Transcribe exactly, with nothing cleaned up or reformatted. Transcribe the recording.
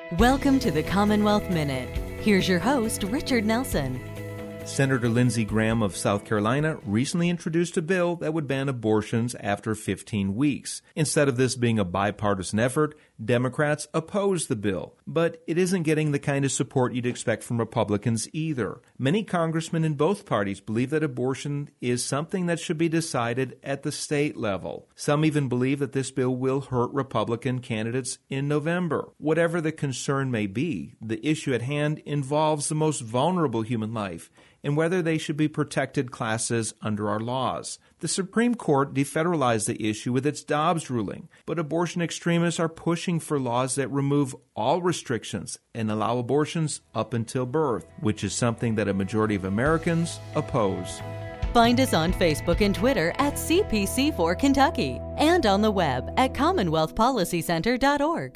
Welcome to the Commonwealth Minute. Here's your host, Richard Nelson. Senator Lindsey Graham of South Carolina recently introduced a bill that would ban abortions after fifteen weeks. Instead of this being a bipartisan effort, Democrats opposed the bill. But it isn't getting the kind of support you'd expect from Republicans either. Many congressmen in both parties believe that abortion is something that should be decided at the state level. Some even believe that this bill will hurt Republican candidates in November. Whatever the concern may be, the issue at hand involves the most vulnerable human life and whether they should be protected classes under our laws. The Supreme Court defederalized the issue with its Dobbs ruling, but abortion extremists are pushing for laws that remove all restrictions and allow abortions up until birth, which is something that a majority of Americans oppose. Find us on Facebook and Twitter at C P C four Kentucky and on the web at commonwealth policy center dot org.